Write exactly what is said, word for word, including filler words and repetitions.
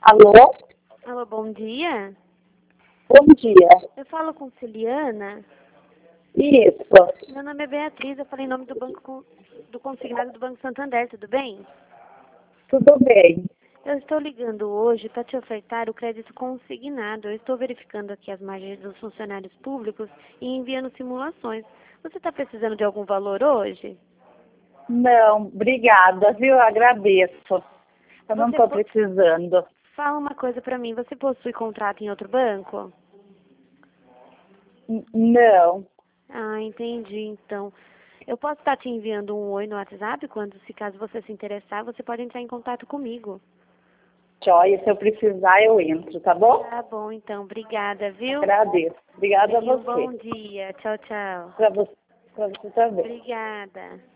Alô? Alô, bom dia. Bom dia. Eu falo com Ciliana. Isso. Meu nome é Beatriz, eu falei em nome do banco Con- do consignado do Banco Santander, tudo bem? Tudo bem. Eu estou ligando hoje para te ofertar o crédito consignado. Eu estou verificando aqui as margens dos funcionários públicos e enviando simulações. Você está precisando de algum valor hoje? Não, obrigada, viu? Agradeço. Eu não Você estou po- precisando. Fala uma coisa para mim, você possui contrato em outro banco? N- Não. Ah, entendi, então. Eu posso estar te enviando um oi no WhatsApp, quando, se caso você se interessar, você pode entrar em contato comigo. Joia, se eu precisar, eu entro, tá bom? Tá bom, então. Obrigada, viu? Agradeço. Obrigada a Tenha um bom você. dia. Tchau, tchau. Para você, para você também. Obrigada.